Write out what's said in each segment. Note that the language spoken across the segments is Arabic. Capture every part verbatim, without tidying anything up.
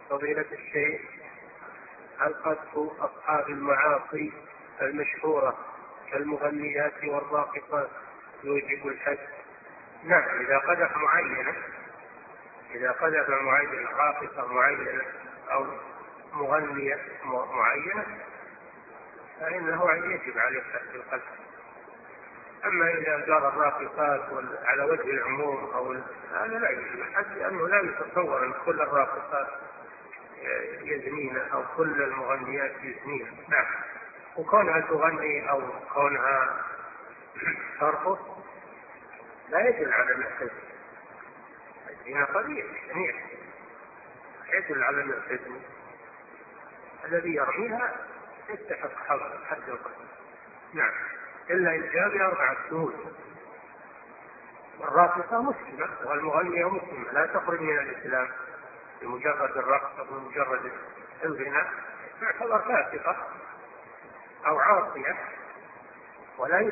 فضيلة الشيخ، هل قذف أصحاب المعاصي المشهورة كالمغنيات والراقصات يوجب الحد؟ نعم، إذا قذف معينة إذا قذف معينة راقصة معينة أو مغنية معينة فإنه يجب عليه حد القذف. أما إذا قال الراقصات على وجه العموم أو هذا لا يجب الحد، لأنه لا يتصور أن كل الراقصات يزنين أو كل المغنيات يزنين. نعم، وكونها تغني أو كونها ترقص لا يدل على الحد. الزنا قبيح شنيع يدل على الحد. الذي يرميها يستحق حد القتل. نعم، إلا إن جاء بأربعة شهود. والراقصة مسلمة والمغنية مسلمة لا تخرج من الإسلام بمجرد الرقص أو بمجرد الغناء، تعتبر فاسقة أو عاصية ولا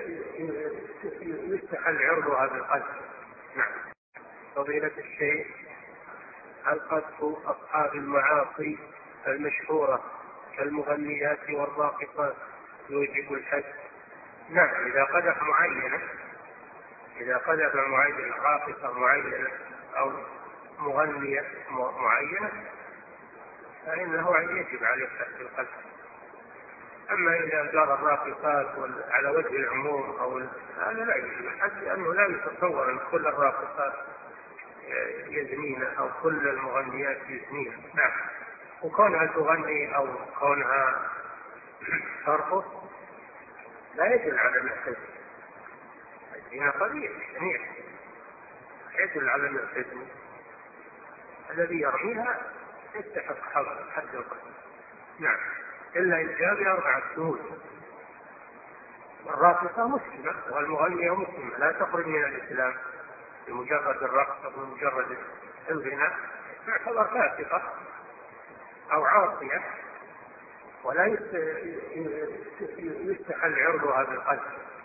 يستحل عرضها بالقذف. نعم. فضيلة الشيخ، هل قذف أصحاب المعاصي المشهورة كالمغنيات والراقصات يوجب الحد؟ نعم، إذا قذف معينة إذا قذف معينة راقصة معينة أو مغنية معينة فإنه يجب عليه حد القذف. أما إذا قال الراقصات على وجه العموم أو هذا لا يجب الحد، لأنه لا يتصور أن كل الراقصات يزنين أو كل المغنيات يزنين. نعم، وكونها تغني أو كونها ترقص لا يدل على الحد. الزنا قبيح شنيع يدل على الحد. الذي يرميها يستحق حد القتل. نعم، إلا إن جاء بأربعة شهود. والراقصة مسلمة والمغنية مسلمة لا تخرج من الإسلام بمجرد الرقص أو بمجرد الغناء، تعتبر فاسقة أو عاصية ولا يستحل عرضها بالقذف.